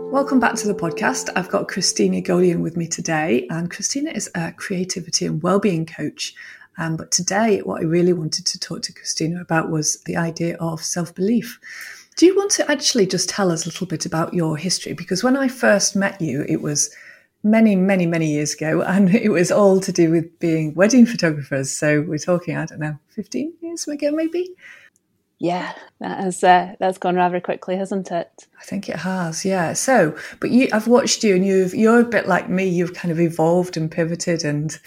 Welcome back to the podcast. I've got Christina Golian with me today, and Christina is a creativity and wellbeing coach. But today, what I really wanted to talk to Christina about was the idea of self-belief. Do you want to actually just tell us a little bit about your history? Because when I first met you, it was many, many, many years ago, and it was all to do with being wedding photographers. So we're talking, 15 years ago, maybe? Yeah, that's gone rather quickly, hasn't it? I think it has, yeah. So, but I've watched you, and you're a bit like me. You've kind of evolved and pivoted, and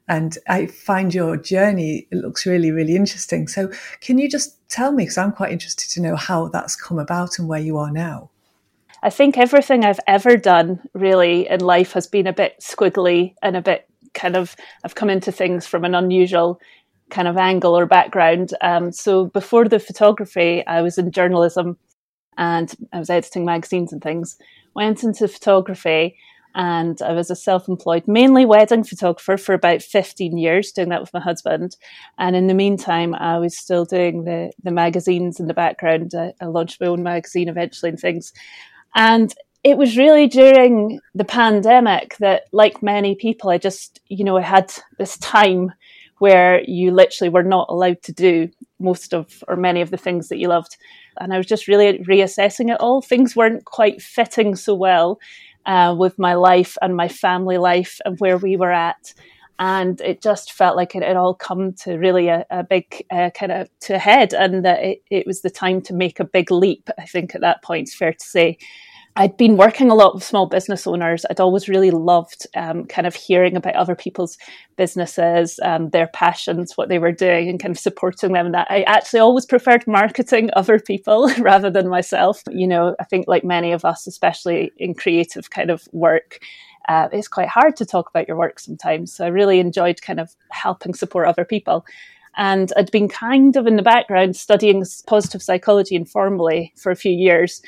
I find your journey, it looks really, really interesting. So, can you just tell me, because I'm quite interested to know how that's come about and where you are now? I think everything I've ever done really in life has been a bit squiggly and a bit I've come into things from an unusual kind of angle or background. So before the photography, I was in journalism and I was editing magazines and things. Went into photography and I was a self-employed, mainly wedding photographer for about 15 years, doing that with my husband. And in the meantime, I was still doing the magazines in the background. I launched my own magazine eventually and things. And it was really during the pandemic that, like many people, I just, I had this time where you literally were not allowed to do most of or many of the things that you loved. And I was just really reassessing it all. Things weren't quite fitting so well with my life and my family life and where we were at. And it just felt like it had all come to really a big kind of to a head, and that it was the time to make a big leap. I think at that point, it's fair to say. I'd been working a lot with small business owners. I'd always really loved kind of hearing about other people's businesses, their passions, what they were doing, and kind of supporting them. And that I actually always preferred marketing other people rather than myself. I think like many of us, especially in creative kind of work, it's quite hard to talk about your work sometimes. So I really enjoyed kind of helping support other people. And I'd been kind of in the background studying positive psychology informally for a few years.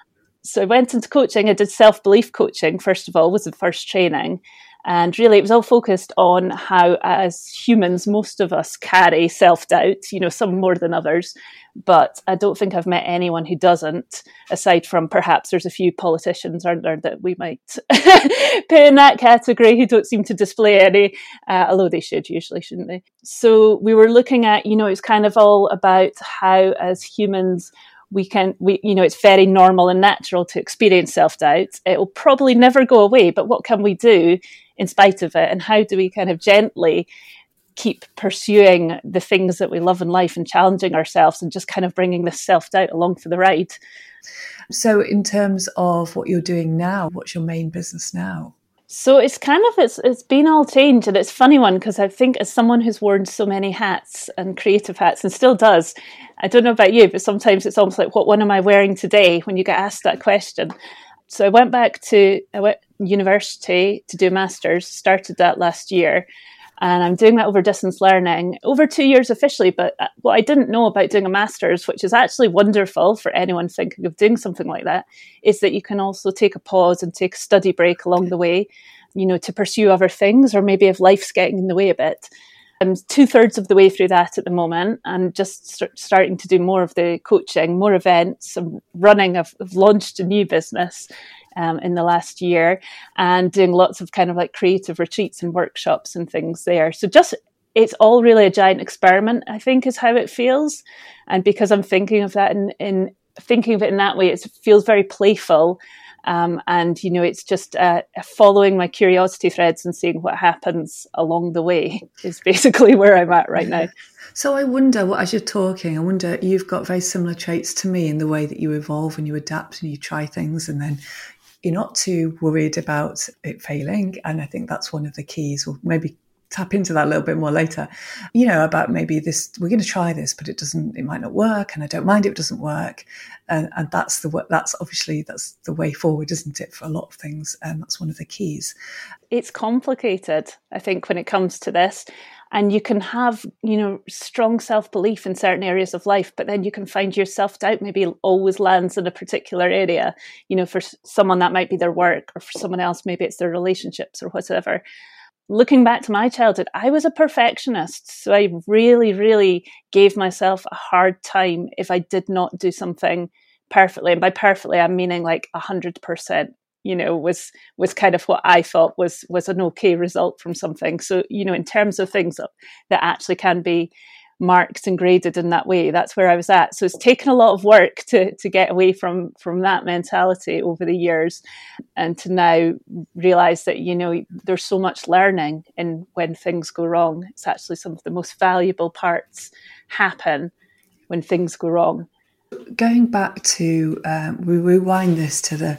So I went into coaching. I did self-belief coaching, first of all, was the first training. And really, it was all focused on how, as humans, most of us carry self-doubt, some more than others. But I don't think I've met anyone who doesn't, aside from perhaps there's a few politicians, aren't there, that we might put in that category who don't seem to display any, although they should usually, shouldn't they? So we were looking at, it's kind of all about how, as humans, it's very normal and natural to experience self-doubt. It will probably never go away, but what can we do in spite of it? And how do we kind of gently keep pursuing the things that we love in life and challenging ourselves and just kind of bringing this self-doubt along for the ride? So in terms of what you're doing now, what's your main business now? So it's been all changed, and it's a funny one because I think as someone who's worn so many hats and creative hats and still does, I don't know about you, but sometimes it's almost like, what one am I wearing today when you get asked that question? So I went university to do a master's, started that last year, and I'm doing that over distance learning, over 2 years officially. But what I didn't know about doing a master's, which is actually wonderful for anyone thinking of doing something like that, is that you can also take a pause and take a study break along the way, to pursue other things, or maybe if life's getting in the way a bit. I'm 2/3 of the way through that at the moment, and just starting to do more of the coaching, more events. I'm running. I've launched a new business in the last year, and doing lots of kind of like creative retreats and workshops and things there. So it's all really a giant experiment, I think, is how it feels. And because I'm thinking of that in thinking of it in that way, it feels very playful. And, it's just following my curiosity threads and seeing what happens along the way is basically where I'm at right now. So I wonder, as you're talking, you've got very similar traits to me in the way that you evolve and you adapt and you try things, and then you're not too worried about it failing. And I think that's one of the keys. We'll maybe tap into that a little bit more later, about maybe this, we're going to try this, but it might not work. And I don't mind if it doesn't work. And that's the way forward, isn't it? For a lot of things. And that's one of the keys. It's complicated, I think, when it comes to this. And you can have, strong self-belief in certain areas of life, but then you can find your self-doubt maybe always lands in a particular area. For someone that might be their work, or for someone else, maybe it's their relationships or whatever. Looking back to my childhood, I was a perfectionist. So I really, really gave myself a hard time if I did not do something perfectly. And by perfectly, I'm meaning like 100%. was kind of what I thought was an okay result from something. So, in terms of things that actually can be marked and graded in that way, that's where I was at. So it's taken a lot of work to get away from that mentality over the years, and to now realize that there's so much learning in when things go wrong. It's actually some of the most valuable parts happen when things go wrong. Going back to we rewind this to the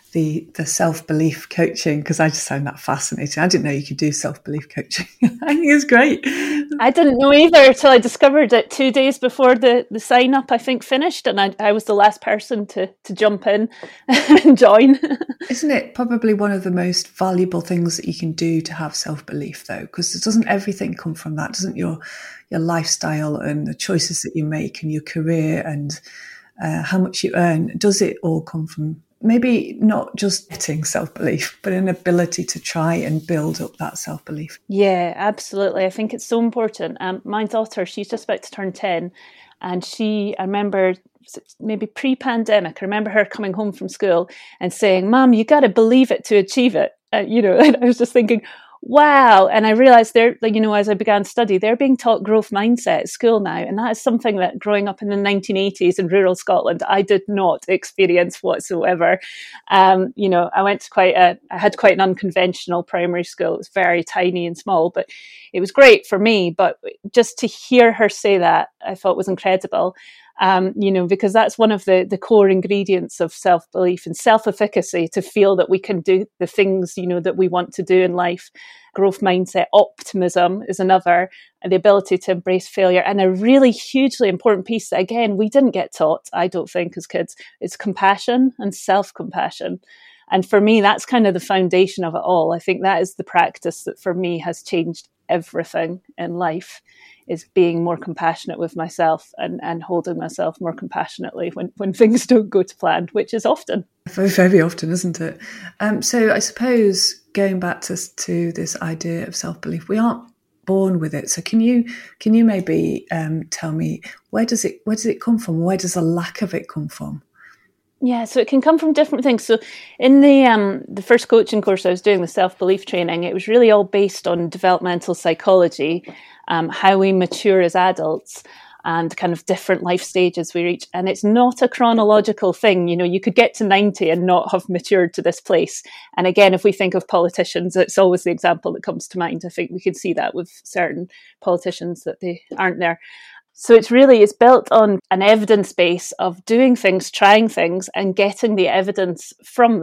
self-belief coaching, because I just found that fascinating. I didn't know you could do self-belief coaching. I think it's great. I didn't know either until I discovered it 2 days before the sign up, I think, finished, and I was the last person to jump in and join. Isn't it probably one of the most valuable things that you can do to have self-belief, though? Because doesn't everything come from that? Doesn't your lifestyle and the choices that you make and your career and how much you earn, does it all come from maybe not just getting self-belief, but an ability to try and build up that self-belief? Yeah, absolutely. I think it's so important. My daughter, she's just about to turn 10, and I remember maybe pre-pandemic, I remember her coming home from school and saying, "Mom, you got to believe it to achieve it." And I was just thinking, wow. And I realized as I began study, they're being taught growth mindset at school now. And that is something that growing up in the 1980s in rural Scotland, I did not experience whatsoever. I went to I had quite an unconventional primary school. It was very tiny and small, but it was great for me. But just to hear her say that, I thought was incredible. Because that's one of the core ingredients of self-belief and self-efficacy, to feel that we can do the things, that we want to do in life. Growth mindset, optimism is another, and the ability to embrace failure. And a really hugely important piece that, again, we didn't get taught, I don't think, as kids, is compassion and self-compassion. And for me, that's kind of the foundation of it all. I think that is the practice that for me has changed everything in life, is being more compassionate with myself and holding myself more compassionately when things don't go to plan, which is often. Very, very often, isn't it? So I suppose going back to this idea of self-belief, we aren't born with it. So can you maybe tell me, where does it come from? Where does the lack of it come from? Yeah, so it can come from different things. So in the first coaching course I was doing, the self-belief training, it was really all based on developmental psychology, how we mature as adults and kind of different life stages we reach. And it's not a chronological thing. You could get to 90 and not have matured to this place. And again, if we think of politicians, it's always the example that comes to mind. I think we can see that with certain politicians, that they aren't there. So it's built on an evidence base of doing things, trying things, and getting the evidence from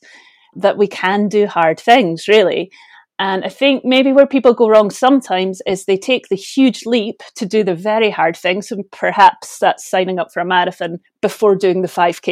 that we can do hard things, really. And I think maybe where people go wrong sometimes is they take the huge leap to do the very hard things. And perhaps that's signing up for a marathon before doing the 5K.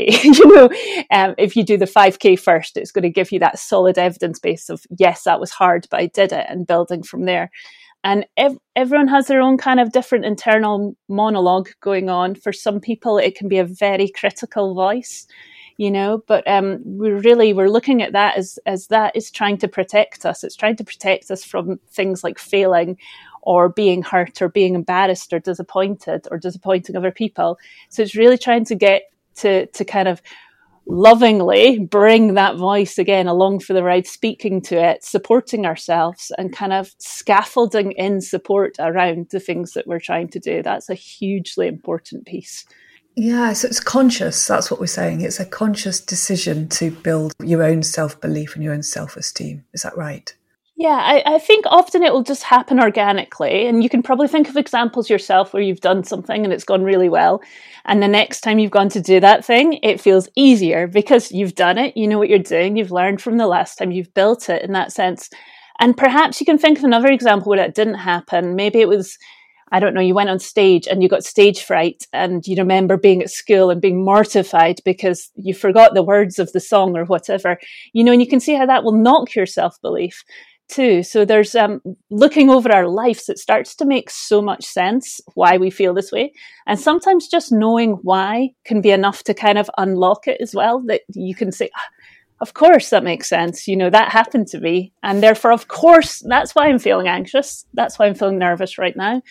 If you do the 5K first, it's going to give you that solid evidence base of, yes, that was hard, but I did it, and building from there. And everyone has their own kind of different internal monologue going on. For some people, it can be a very critical voice, but we're looking at that as that is trying to protect us. It's trying to protect us from things like failing or being hurt or being embarrassed or disappointed or disappointing other people. So it's really trying to get to kind of lovingly bring that voice again along for the ride, speaking to it, supporting ourselves, and kind of scaffolding in support around the things that we're trying to do. That's a hugely important piece. Yeah, so it's conscious. That's what we're saying. It's a conscious decision to build your own self-belief and your own self-esteem. Is that right? Yeah, I think often it will just happen organically, and you can probably think of examples yourself where you've done something and it's gone really well, and the next time you've gone to do that thing, it feels easier because you've done it, you know what you're doing, you've learned from the last time, you've built it in that sense. And perhaps you can think of another example where that didn't happen. Maybe it was, I don't know, you went on stage and you got stage fright, and you remember being at school and being mortified because you forgot the words of the song or whatever, and you can see how that will knock your self-belief too. So there's looking over our lives, it starts to make so much sense why we feel this way. And sometimes just knowing why can be enough to kind of unlock it as well, that you can say, of course, that makes sense. That happened to me. And therefore, of course, that's why I'm feeling anxious. That's why I'm feeling nervous right now.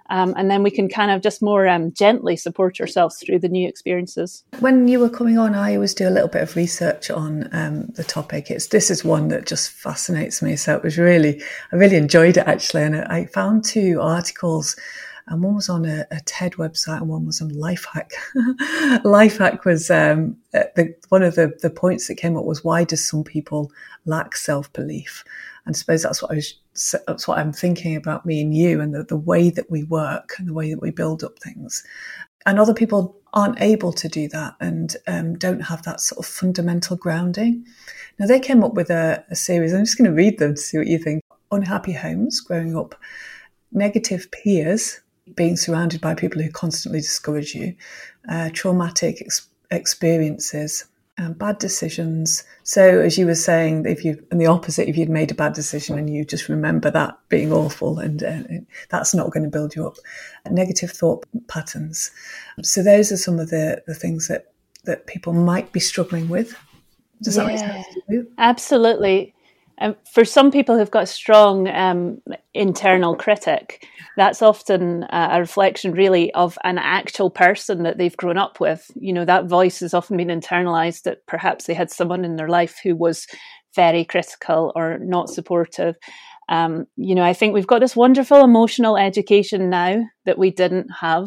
And then we can kind of just more gently support ourselves through the new experiences. When you were coming on, I always do a little bit of research on the topic. This is one that just fascinates me. So I really enjoyed it actually. And I found 2 articles, and one was on a TED website and one was on Lifehack. Lifehack was one of the points that came up was, why do some people lack self-belief? And I suppose that's what I'm thinking about me and you, and the way that we work and the way that we build up things. And other people aren't able to do that and don't have that sort of fundamental grounding. Now, they came up with a series. I'm just going to read them to see what you think. Unhappy homes, growing up, negative peers, being surrounded by people who constantly discourage you, traumatic experiences, bad decisions. So as you were saying, and the opposite, if you'd made a bad decision and you just remember that being awful, and that's not going to build you up. Negative thought patterns. So those are some of the things that people might be struggling with. Does that make sense to you? Absolutely. For some people who've got a strong internal critic, that's often a reflection really of an actual person that they've grown up with. That voice has often been internalized, that perhaps they had someone in their life who was very critical or not supportive. I think we've got this wonderful emotional education now that we didn't have,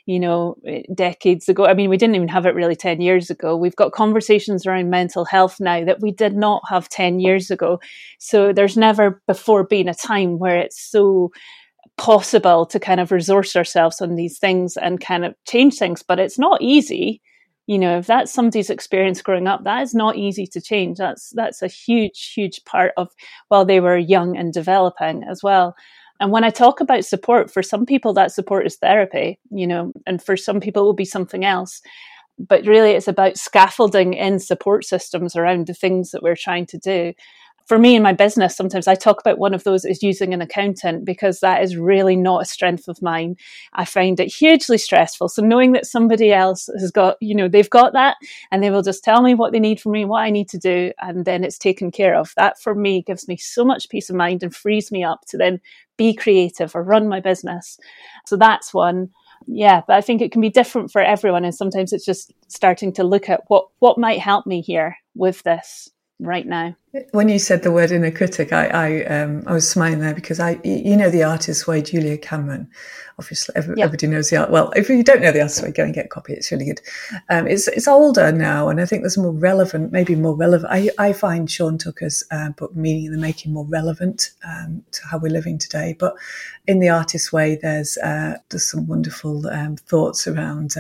decades ago. I mean, we didn't even have it really 10 years ago. We've got conversations around mental health now that we did not have 10 years ago. So there's never before been a time where it's so possible to kind of resource ourselves on these things and kind of change things, but it's not easy. If that's somebody's experience growing up, that is not easy to change. That's a huge, huge part of while they were young and developing as well. And when I talk about support, for some people that support is therapy, and for some people it will be something else. But really it's about scaffolding in support systems around the things that we're trying to do. For me in my business, sometimes I talk about one of those is using an accountant, because that is really not a strength of mine. I find it hugely stressful. So knowing that somebody else has got, they've got that, and they will just tell me what they need from me, what I need to do, and then it's taken care of. That for me gives me so much peace of mind and frees me up to then be creative or run my business. So that's one. Yeah, but I think it can be different for everyone. And sometimes it's just starting to look at what might help me here with this right now. When you said the word inner critic, I was smiling there, because the Artist's Way, Julia Cameron. Obviously, everybody knows the art. Well, if you don't know the Artist's Way, go and get a copy. It's really good. It's older now, and I think there's maybe more relevant. I find Sean Tucker's book Meaning in the Making more relevant to how we're living today. But in the Artist's Way, there's some wonderful thoughts around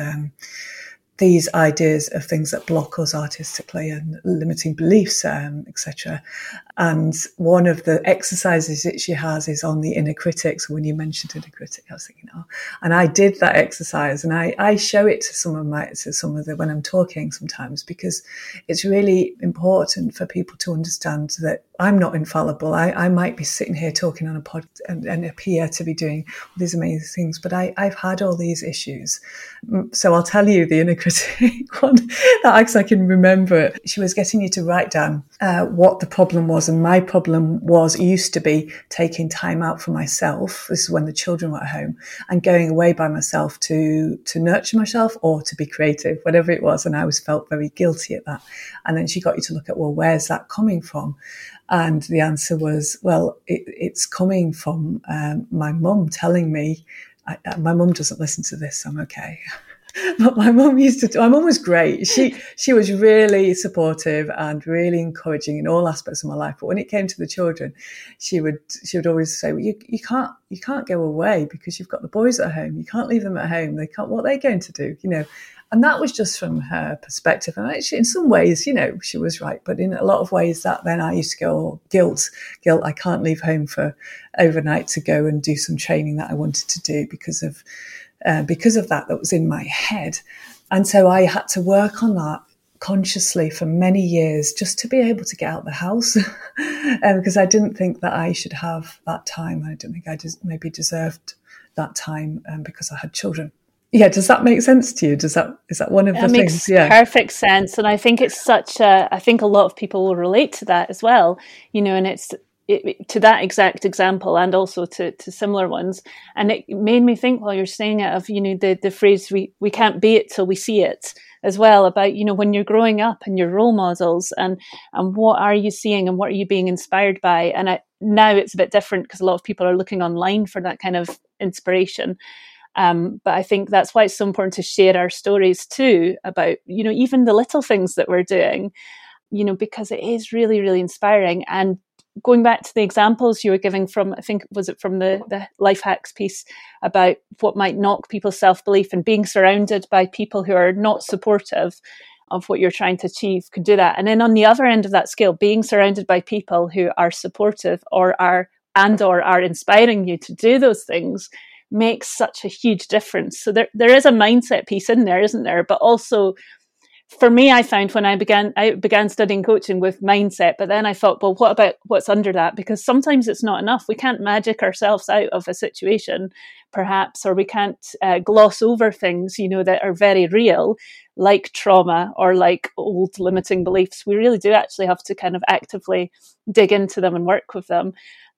these ideas of things that block us artistically and limiting beliefs, etc. And one of the exercises that she has is on the inner critic. So when you mentioned inner critic, I was thinking, and I did that exercise, and I show it to some of the when I'm talking sometimes, because it's really important for people to understand that I'm not infallible. I might be sitting here talking on a pod and appear to be doing all these amazing things, but I've had all these issues. So I'll tell you the inner critic one that I can remember it. She was getting you to write down what the problem was. And my problem used to be taking time out for myself. This is when the children were at home, and going away by myself to nurture myself or to be creative, whatever it was. And I always felt very guilty at that. And then she got you to look at, well, where's that coming from? And the answer was, well, it's coming from my mum telling me, my mum doesn't listen to this, so I'm okay. But my mum was great. She was really supportive and really encouraging in all aspects of my life. But when it came to the children, she would always say, well, you can't go away because you've got the boys at home. You can't leave them at home. What are they going to do? And that was just from her perspective. And actually, in some ways, she was right. But in a lot of ways, that then I used to go, oh, guilt. I can't leave home for overnight to go and do some training that I wanted to do because of that was in my head. And so I had to work on that consciously for many years just to be able to get out the house because I didn't think that I should have that time. I didn't think I maybe deserved that time because I had children. Yeah, does that make sense to you? Is that one of the things? Makes perfect sense. And I think it's I think a lot of people will relate to that as well, and to that exact example, and also to similar ones. And it made me think, while you're saying it, of, the phrase, we can't be it till we see it, as well, about, when you're growing up and your role models, and what are you seeing and what are you being inspired by? And now it's a bit different, because a lot of people are looking online for that kind of inspiration. But I think that's why it's so important to share our stories too, about, even the little things that we're doing, because it is really, really inspiring. And going back to the examples you were giving from, I think, was it from the Life Hacks piece, about what might knock people's self-belief, and being surrounded by people who are not supportive of what you're trying to achieve could do that. And then on the other end of that scale, being surrounded by people who are supportive or are inspiring you to do those things makes such a huge difference. So there is a mindset piece in there, isn't there? But also, for me, I found when I began studying coaching with mindset, but then I thought, well, what about what's under that? Because sometimes it's not enough. We can't magic ourselves out of a situation, perhaps, or we can't gloss over things, that are very real, like trauma or like old limiting beliefs. We really do actually have to kind of actively dig into them and work with them.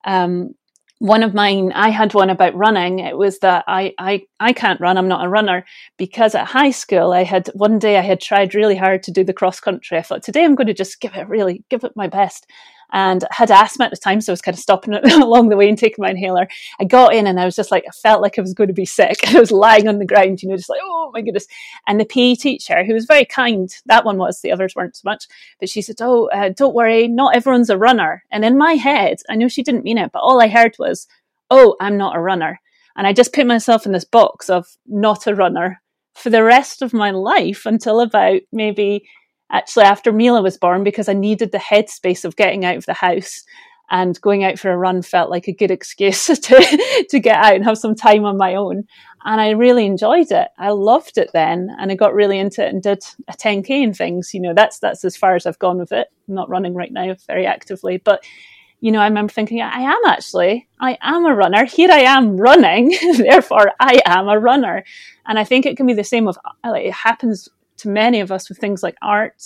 One of mine, I had one about running. It was that I can't run. I'm not a runner, because at high school, one day I had tried really hard to do the cross country. I thought, today I'm going to just give it my best. And I had asthma at the time, so I was kind of stopping it along the way and taking my inhaler. I got in and I was just like, I felt like I was going to be sick. I was lying on the ground, just like, oh my goodness. And the PE teacher, who was very kind, that one was, the others weren't so much, but she said, don't worry, not everyone's a runner. And in my head, I know she didn't mean it, but all I heard was, oh, I'm not a runner. And I just put myself in this box of not a runner for the rest of my life, until about maybe actually after Mila was born, because I needed the headspace of getting out of the house, and going out for a run felt like a good excuse to get out and have some time on my own. And I really enjoyed it. I loved it then. And I got really into it and did a 10K and things. That's as far as I've gone with it. I'm not running right now very actively, but I remember thinking, I am a runner. Here I am running. Therefore, I am a runner. And I think it can be the same it happens to many of us with things like art.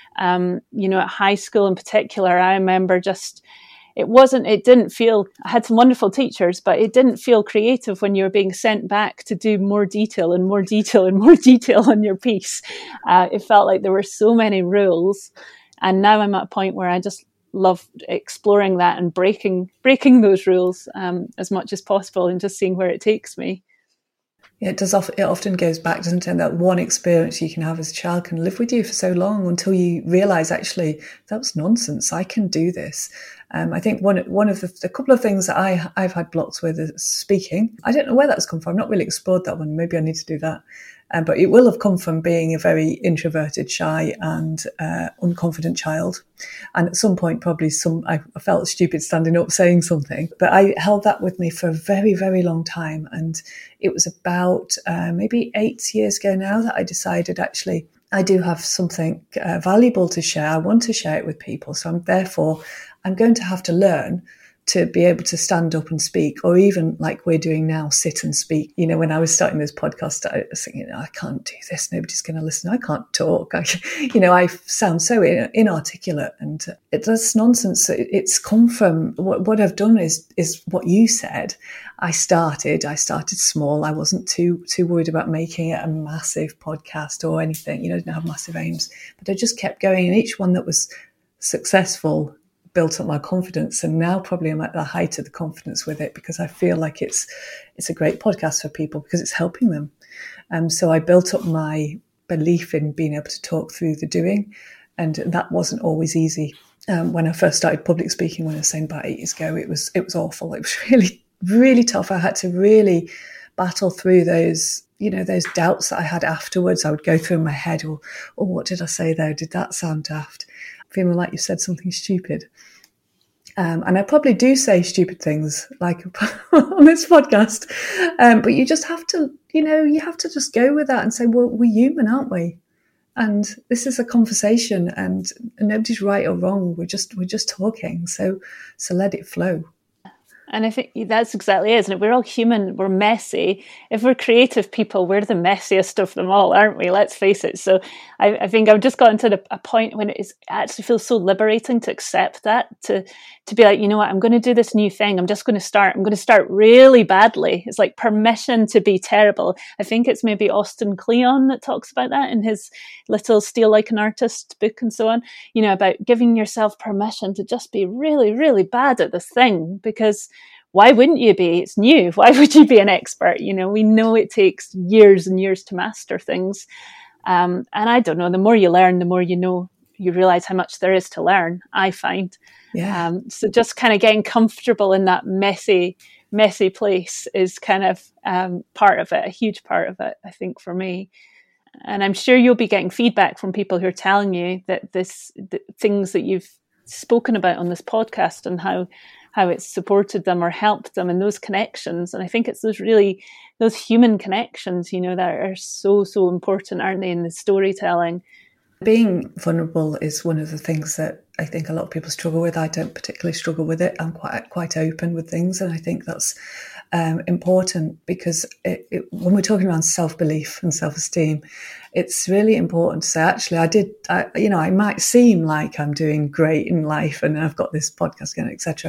At high school in particular, I remember it didn't feel, I had some wonderful teachers, but it didn't feel creative when you were being sent back to do more detail and more detail and more detail on your piece. It felt like there were so many rules. And now I'm at a point where I just love exploring that and breaking those rules as much as possible, and just seeing where it takes me. Yeah, it does. It often goes back, doesn't it? That one experience you can have as a child can live with you for so long, until you realise, actually, that was nonsense. I can do this. I think one of the couple of things that I've had blocks with is speaking. I don't know where that's come from. I've not really explored that one. Maybe I need to do that. But it will have come from being a very introverted, shy and unconfident child. And at some point, probably I felt stupid standing up saying something. But I held that with me for a very, very long time. And it was about maybe 8 years ago now that I decided, actually, I do have something valuable to share. I want to share it with people. So I'm going to have to learn to be able to stand up and speak, or even like we're doing now, sit and speak. When I was starting this podcast, I was thinking, I can't do this. Nobody's going to listen. I can't talk. I sound so inarticulate, and that's nonsense. It's come from what I've done is what you said. I started small. I wasn't too worried about making it a massive podcast or anything. I didn't have massive aims, but I just kept going. And each one that was successful built up my confidence, and now probably I'm at the height of the confidence with it, because I feel like it's a great podcast for people because it's helping them. So I built up my belief in being able to talk through the doing, and that wasn't always easy. When I first started public speaking, when I was saying about 8 years ago, it was awful. It was really, really tough. I had to really battle through those doubts that I had afterwards. I would go through in my head, oh, what did I say there? Did that sound daft? Feeling like you said something stupid. And I probably do say stupid things like on this podcast. But you just have to, you have to just go with that and say, well, we're human, aren't we? And this is a conversation, and nobody's right or wrong. We're just talking. So let it flow. And I think that's exactly it, isn't it? We're all human, we're messy. If we're creative people, we're the messiest of them all, aren't we? Let's face it. So I think I've just gotten to a point when it actually feels so liberating to accept that, to be like, you know what, I'm going to do this new thing. I'm going to start really badly. It's like permission to be terrible. I think it's maybe Austin Kleon that talks about that in his little Steal Like an Artist book and so on, you know, about giving yourself permission to just be really, really bad at this thing, because why wouldn't you be? It's new. Why would you be an expert? You know, we know it takes years and years to master things. And I don't know, the more you learn, the more you know, you realize how much there is to learn, I find. Yeah. So just kind of getting comfortable in that messy place is kind of part of it, a huge part of it, I think, for me. And I'm sure you'll be getting feedback from people who are telling you that the things that you've spoken about on this podcast and how it's supported them or helped them, and those connections. And I think it's those human connections, you know, that are so, so important, aren't they, in the storytelling. Being vulnerable is one of the things that I think a lot of people struggle with. I don't particularly struggle with it. I'm quite open with things, and I think that's important, because when we're talking around self-belief and self-esteem, it's really important to say, actually, I might seem like I'm doing great in life and I've got this podcast going, etc.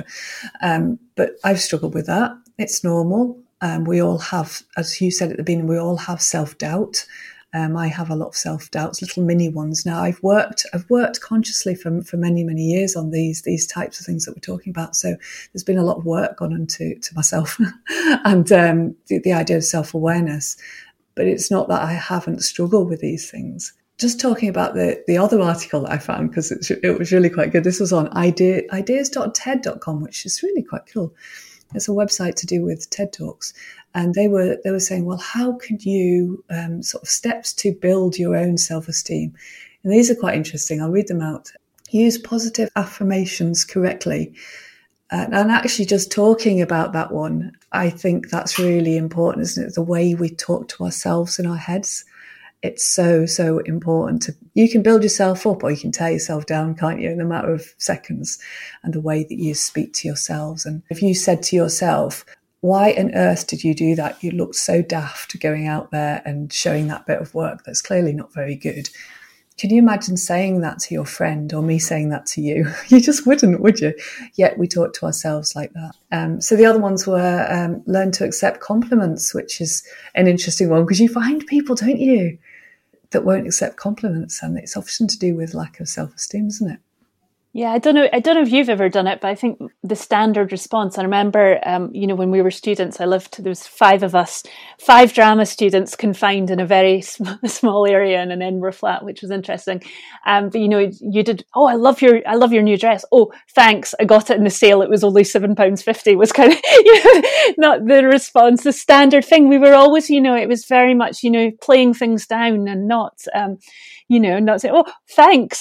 But I've struggled with that. It's normal. We all have, as you said at the beginning, we all have self-doubt. I have a lot of self-doubts, little mini ones now. I've worked consciously for many, many years on these types of things that we're talking about. So there's been a lot of work gone into myself and the idea of self-awareness. But it's not that I haven't struggled with these things. Just talking about the other article that I found, because it was really quite good. This was on ideas.ted.com, which is really quite cool. It's a website to do with TED Talks. And they were saying, well, how could you sort of steps to build your own self-esteem? And these are quite interesting. I'll read them out. Use positive affirmations correctly. And actually just talking about that one, I think that's really important, isn't it? The way we talk to ourselves in our heads. It's so, so important. You can build yourself up or you can tear yourself down, can't you, in a matter of seconds, and the way that you speak to yourselves. And if you said to yourself, why on earth did you do that? You looked so daft going out there and showing that bit of work that's clearly not very good. Can you imagine saying that to your friend, or me saying that to you? You just wouldn't, would you? Yet we talk to ourselves like that. So the other ones were learn to accept compliments, which is an interesting one, because you find people, don't you, that won't accept compliments, and it's often to do with lack of self-esteem, isn't it? Yeah, I don't know if you've ever done it, but I think the standard response, I remember, when we were students, there was 5 of us, 5 drama students confined in a very small area in an Edinburgh flat, which was interesting. But you did, I love your new dress. Oh, thanks. I got it in the sale. It was only £7.50 was kind of, not the response, the standard thing. We were always, it was very much, playing things down and not saying, oh, thanks.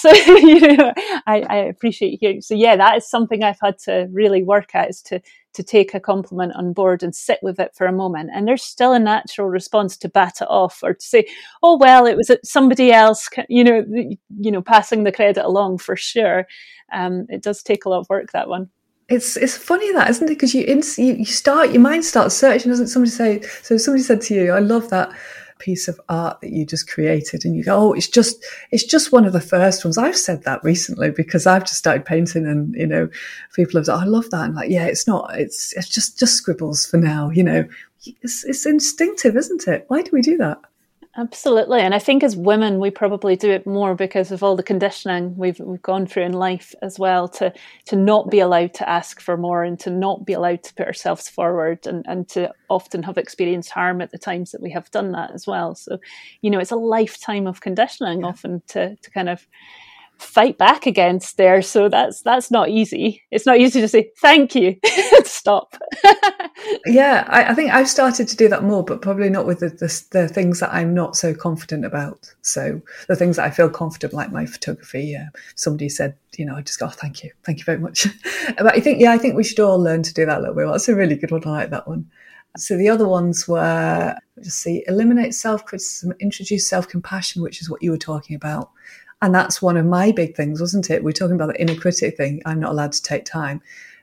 I appreciate you. So yeah, that is something I've had to really work at, is to take a compliment on board and sit with it for a moment. And there's still a natural response to bat it off, or to say, oh, well, it was somebody else, passing the credit along, for sure. It does take a lot of work, that one. It's funny, that, isn't it? Because your mind starts searching, doesn't somebody say? So somebody said to you, I love that piece of art that you just created, and you go, oh, it's just one of the first ones. I've said that recently because I've just started painting, and people have said, oh, I love that. And like, yeah, it's just scribbles for now. It's instinctive, isn't it? Why do we do that? Absolutely. And I think as women, we probably do it more because of all the conditioning we've gone through in life as well, to not be allowed to ask for more, and to not be allowed to put ourselves forward, and to often have experienced harm at the times that we have done that as well. So, it's a lifetime of conditioning often to kind of fight back against there. So that's not easy. It's not easy to say, thank you, stop. Yeah, I think I've started to do that more, but probably not with the things that I'm not so confident about. So the things that I feel confident, like my photography, somebody said, I just go, oh, thank you very much. But I think we should all learn to do that a little bit. That's a really good one. I like that one. So the other ones were, eliminate self-criticism, introduce self-compassion, which is what you were talking about. And that's one of my big things, wasn't it? We're talking about the inner critic thing. I'm not allowed to take time.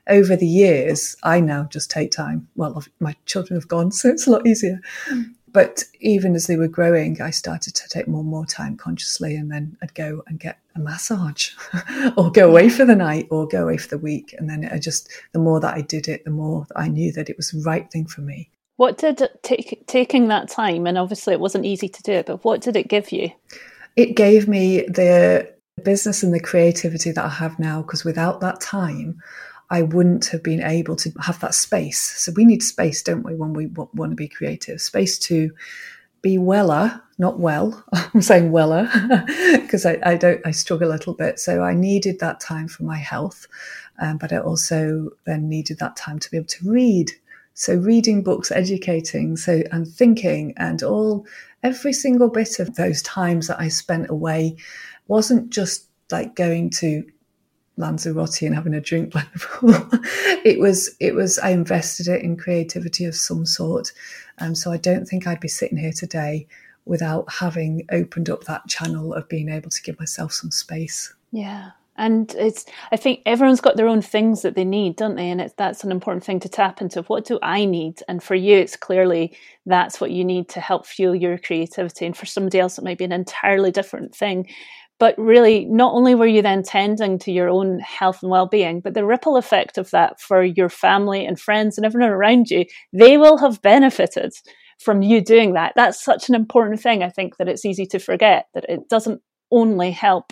over the years, I now just take time. Well, my children have gone, so it's a lot easier. But even as they were growing, I started to take more and more time consciously, and then I'd go and get a massage or go away for the night or go away for the week. And then the more that I did it, the more I knew that it was the right thing for me. What did taking that time, and obviously it wasn't easy to do it, but what did it give you? It gave me the business and the creativity that I have now, because without that time, I wouldn't have been able to have that space. So we need space, don't we, when we want to be creative? Space to be weller, not well. I'm saying weller because I struggle a little bit. So I needed that time for my health, but I also then needed that time to be able to read. So reading books, educating, and thinking, and every single bit of those times that I spent away wasn't just like going to Lanzarote and having a drink by the pool. It was I invested it in creativity of some sort. So I don't think I'd be sitting here today without having opened up that channel of being able to give myself some space. Yeah. And I think everyone's got their own things that they need, don't they? And that's an important thing to tap into. What do I need? And for you, it's clearly that's what you need to help fuel your creativity. And for somebody else, it might be an entirely different thing. But really, not only were you then tending to your own health and well-being, but the ripple effect of that for your family and friends and everyone around you, they will have benefited from you doing that. That's such an important thing. I think that it's easy to forget that it doesn't only help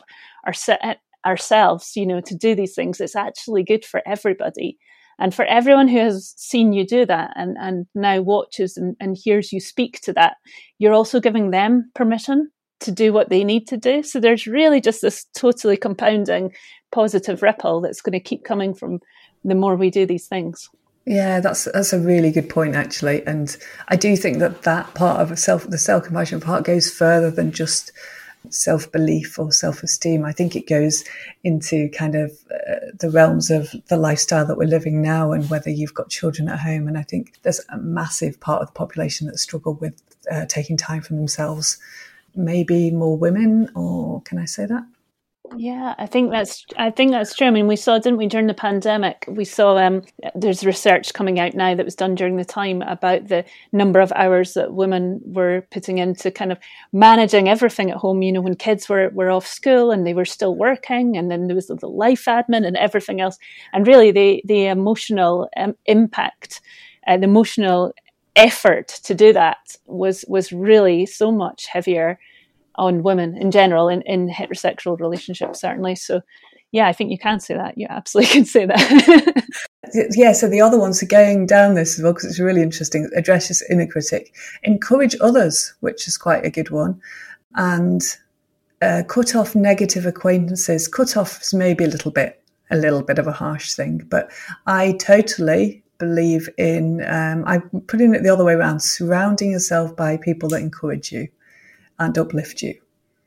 ourselves, to do these things. It's actually good for everybody. And for everyone who has seen you do that and now watches and hears you speak to that, you're also giving them permission to do what they need to do. So there's really just this totally compounding positive ripple that's going to keep coming from the more we do these things. Yeah, that's a really good point, actually. And I do think that part of the self-compassion part goes further than just self-belief or self-esteem. I think it goes into kind of the realms of the lifestyle that we're living now, and whether you've got children at home. And I think there's a massive part of the population that struggle with taking time for themselves. Maybe more women, or can I say that? Yeah, I think that's true. I mean, we saw, didn't we, during the pandemic, we saw there's research coming out now that was done during the time about the number of hours that women were putting into kind of managing everything at home, when kids were off school and they were still working, and then there was the life admin and everything else. And really the emotional impact, the emotional effort to do that was really so much heavier on women in general in heterosexual relationships, certainly. So yeah, I think you can say that. You absolutely can say that. Yeah, so the other ones are going down this as well, because it's really interesting. Address your inner critic, encourage others, which is quite a good one, and cut off negative acquaintances. Cut off is maybe a little bit of a harsh thing, but I totally believe in, I'm putting it the other way around, surrounding yourself by people that encourage you and uplift you.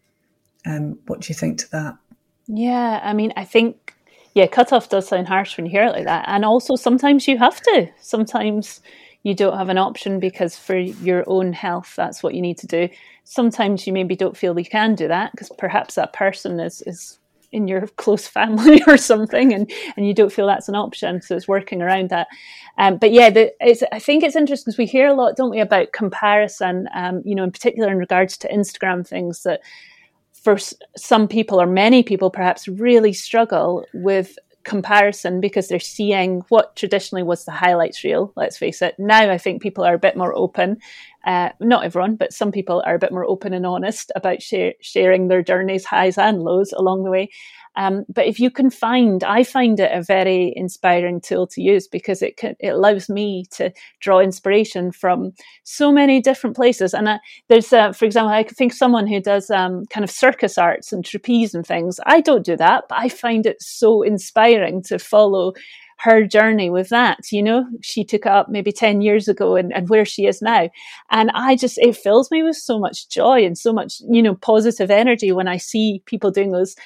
What do you think to that? Yeah, I mean, I think, cut off does sound harsh when you hear it like that. And also sometimes you have to. Sometimes you don't have an option because for your own health, that's what you need to do. Sometimes you maybe don't feel you can do that because perhaps that person is in your close family or something, and you don't feel that's an option. So it's working around that. But yeah, I think it's interesting because we hear a lot, don't we, about comparison, in particular in regards to Instagram things, that for some people or many people perhaps really struggle with comparison because they're seeing what traditionally was the highlights reel. Let's face it. Now I think people are a bit more open. Not everyone, but some people are a bit more open and honest about sharing their journeys, highs and lows along the way. But if you can I find it a very inspiring tool to use because it allows me to draw inspiration from so many different places. And there's, for example, I think someone who does kind of circus arts and trapeze and things. I don't do that, but I find it so inspiring to follow her journey with that. She took it up maybe 10 years ago and where she is now. And it fills me with so much joy and so much, positive energy when I see people doing those.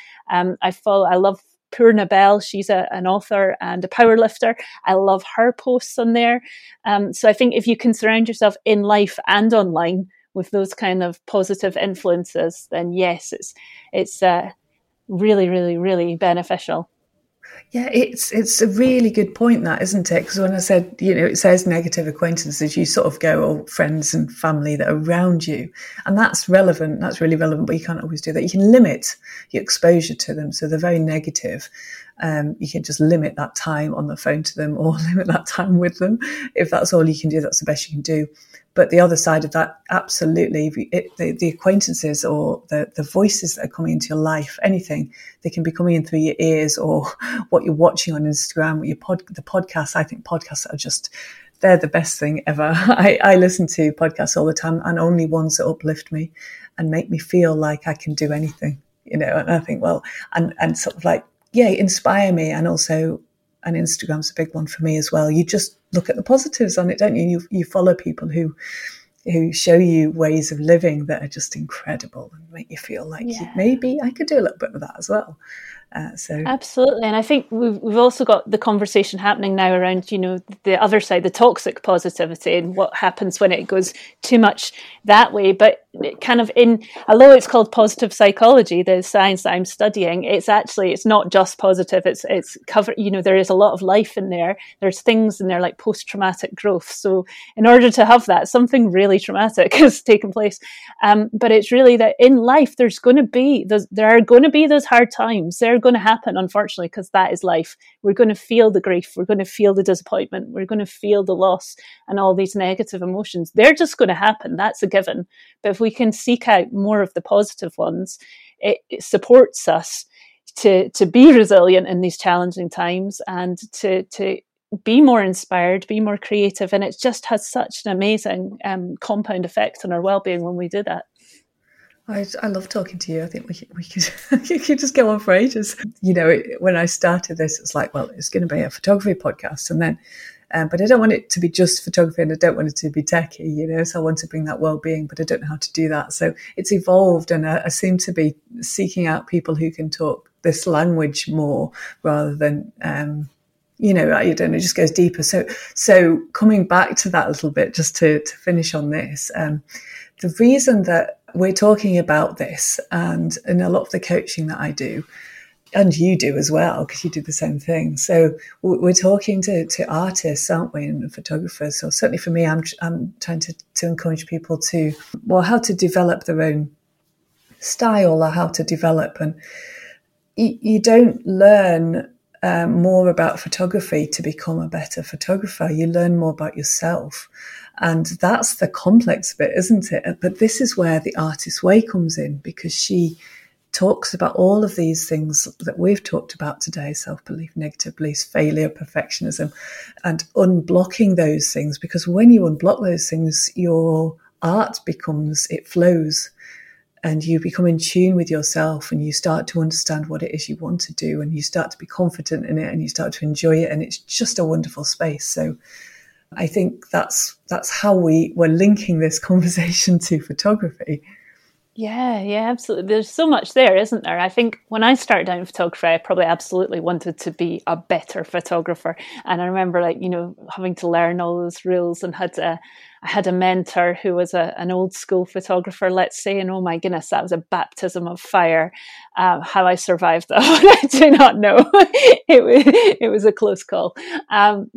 I love Purna Bell. She's an author and a power lifter. I love her posts on there. So I think if you can surround yourself in life and online with those kind of positive influences, then yes, it's really, really, really beneficial. Yeah, it's a really good point, that, isn't it? Because when I said, it says negative acquaintances, you sort of go, oh, friends and family that are around you. And that's relevant. That's really relevant, but you can't always do that. You can limit your exposure to them. So they're very negative. You can just limit that time on the phone to them, or limit that time with them. If that's all you can do, that's the best you can do. But the other side of that, absolutely, the acquaintances or the voices that are coming into your life, anything, they can be coming in through your ears or what you're watching on Instagram, the podcasts. I think podcasts are they're the best thing ever. I listen to podcasts all the time, and only ones that uplift me and make me feel like I can do anything, and I think, well, and sort of like, yeah, inspire me. And also, and Instagram's a big one for me as well. You just look at the positives on it, don't you? You follow people who show you ways of living that are just incredible and make you feel like maybe I could do a little bit of that as well. Absolutely. And I think we've also got the conversation happening now around, the other side, the toxic positivity, and what happens when it goes too much that way. But kind of although it's called positive psychology, the science that I'm studying, it's not just positive. It's covered, there is a lot of life in there. There's things in there like post-traumatic growth. So in order to have that, something really traumatic has taken place. But it's really that in life, there are going to be those hard times. They're going to happen, unfortunately, because that is life. We're going to feel the grief. We're going to feel the disappointment. We're going to feel the loss and all these negative emotions. They're just going to happen. That's a given. But if we can seek out more of the positive ones, it supports us to be resilient in these challenging times, and to be more inspired, be more creative. And it just has such an amazing compound effect on our well-being when we do that. I love talking to you. I think we could just go on for ages. When I started this, it's like, well, it's going to be a photography podcast, and then, but I don't want it to be just photography, and I don't want it to be techie, so I want to bring that well-being, but I don't know how to do that. So it's evolved, and I seem to be seeking out people who can talk this language more rather than, I don't know, it just goes deeper. So coming back to that a little bit, just to finish on this, the reason that we're talking about this, and in a lot of the coaching that I do, and you do as well, because you do the same thing. So we're talking to artists, aren't we, and photographers. So certainly for me, I'm trying to encourage people to, well, how to develop their own style, or how to develop. And you don't learn more about photography to become a better photographer. You learn more about yourself. And that's the complex bit, isn't it? But this is where the Artist's Way comes in, because she talks about all of these things that we've talked about today: self-belief, negative beliefs, failure, perfectionism, and unblocking those things. Because when you unblock those things, your art it flows, and you become in tune with yourself, and you start to understand what it is you want to do, and you start to be confident in it, and you start to enjoy it, and it's just a wonderful space. So I think that's how we're linking this conversation to photography. Yeah, absolutely. There's so much there, isn't there? I think when I started out in photography, I probably absolutely wanted to be a better photographer. And I remember, having to learn all those rules, and I had a mentor who was an old school photographer, let's say, and oh my goodness, that was a baptism of fire. How I survived that, I do not know. It was a close call, and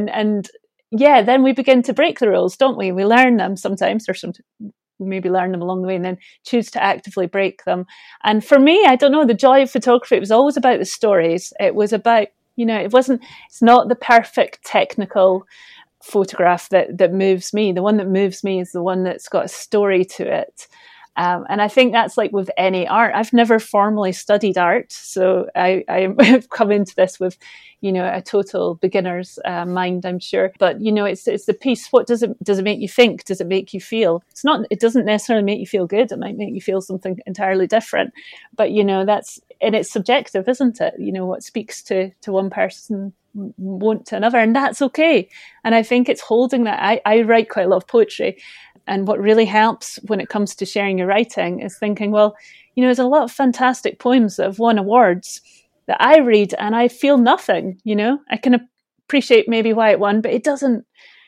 yeah, then we begin to break the rules, don't we? We learn them sometimes, or we maybe learn them along the way, and then choose to actively break them. And for me, I don't know, the joy of photography, it was always about the stories. It was about, it's not the perfect technical photograph that moves me. The one that moves me is the one that's got a story to it. And I think that's like with any art. I've never formally studied art, so I've come into this with, a total beginner's mind, I'm sure. But it's the piece. What does it make you think? Does it make you feel? It doesn't necessarily make you feel good. It might make you feel something entirely different. But it's subjective, isn't it? What speaks to one person won't to another, and that's okay. And I think it's holding that. I write quite a lot of poetry. And what really helps when it comes to sharing your writing is thinking, well, there's a lot of fantastic poems that have won awards that I read and I feel nothing, I can appreciate maybe why it won, but it doesn't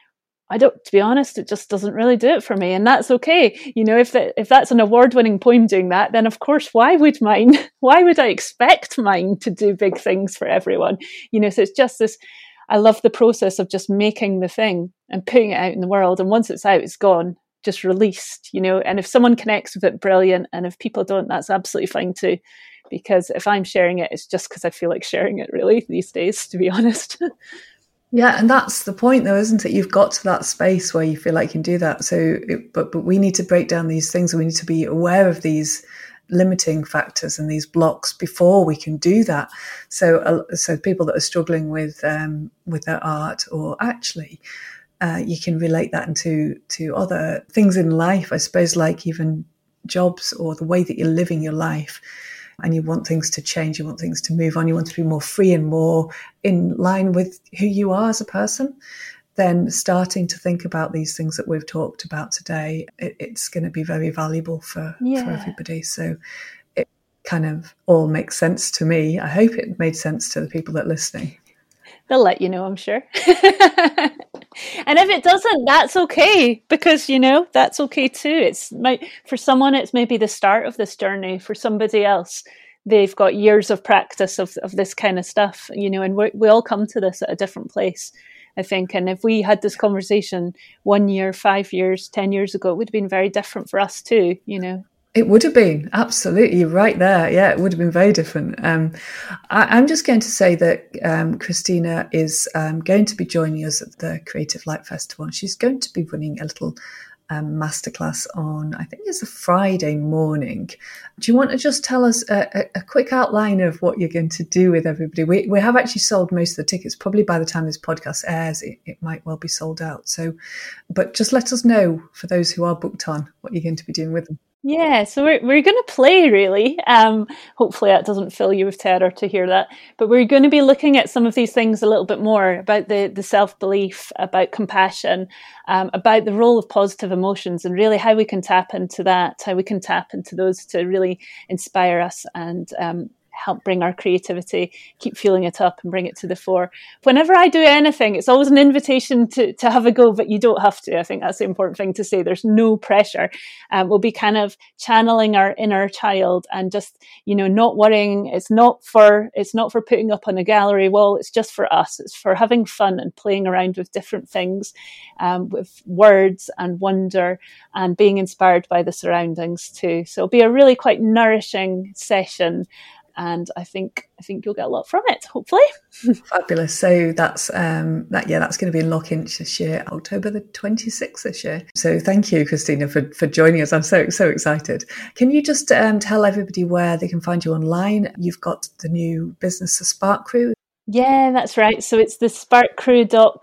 to be honest, it just doesn't really do it for me. And that's okay. If that's an award-winning poem doing that, then of course, why would I expect mine to do big things for everyone? So it's just this, I love the process of just making the thing and putting it out in the world. And once it's out, it's gone, just released, and if someone connects with it, brilliant. And if people don't, that's absolutely fine too. Because if I'm sharing it, it's just because I feel like sharing it really these days, to be honest. Yeah, and that's the point, though, isn't it? You've got to that space where you feel like you can do that. But we need to break down these things. We need to be aware of these limiting factors and these blocks before we can do that. So people that are struggling with their art, or actually, you can relate that into other things in life, I suppose, like even jobs or the way that you're living your life. And you want things to change, you want things to move on, you want to be more free and more in line with who you are as a person, then starting to think about these things that we've talked about today, it's going to be very valuable for everybody. So it kind of all makes sense to me. I hope it made sense to the people that are listening. They'll let you know, I'm sure. And if it doesn't, that's okay, because, that's okay too. For someone, it's maybe the start of this journey. For somebody else, they've got years of practice of this kind of stuff, and we all come to this at a different place, I think. And if we had this conversation 1 year, 5 years, 10 years ago, it would have been very different for us too, It would have been, absolutely, right there. Yeah, it would have been very different. I'm just going to say that Christina is going to be joining us at the Creative Light Festival. And she's going to be running a little masterclass on, I think it's a Friday morning. Do you want to just tell us a quick outline of what you're going to do with everybody? We have actually sold most of the tickets. Probably by the time this podcast airs, it might well be sold out. But just let us know, for those who are booked on, what you're going to be doing with them. Yeah, so we're going to play, really. Hopefully that doesn't fill you with terror to hear that. But we're going to be looking at some of these things a little bit more, about the self-belief, about compassion, about the role of positive emotions, and really how we can tap into that, how we can tap into those to really inspire us and help bring our creativity, keep fueling it up and bring it to the fore. Whenever I do anything, it's always an invitation to have a go, but you don't have to. I think that's the important thing to say. There's no pressure. We'll be kind of channeling our inner child and just, not worrying. It's not for putting up on a gallery wall. It's just for us. It's for having fun and playing around with different things, with words and wonder, and being inspired by the surroundings too. So it'll be a really quite nourishing session. And I think you'll get a lot from it, hopefully. Fabulous. So that's going to be in Lochinch this year, October the 26th this year. So thank you, Christina, for joining us. I'm so excited. Can you just tell everybody where they can find you online? You've got the new business, the Spark Crew. Yeah, that's right. So it's the sparkcrew.com.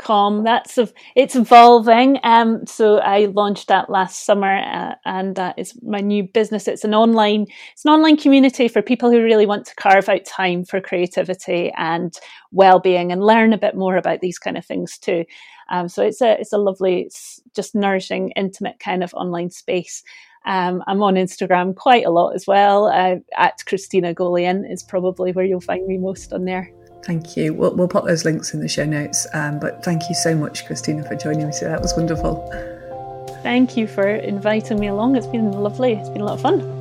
It's evolving. So I launched that last summer, and that is my new business. It's an online community for people who really want to carve out time for creativity and well-being and learn a bit more about these kind of things too. So it's a lovely, it's just nourishing, intimate kind of online space. I'm on Instagram quite a lot as well. At Christina Golian is probably where you'll find me most on there. Thank you. We'll put those links in the show notes. But thank you so much, Christina, for joining me today. That was wonderful. Thank you for inviting me along. It's been lovely. It's been a lot of fun.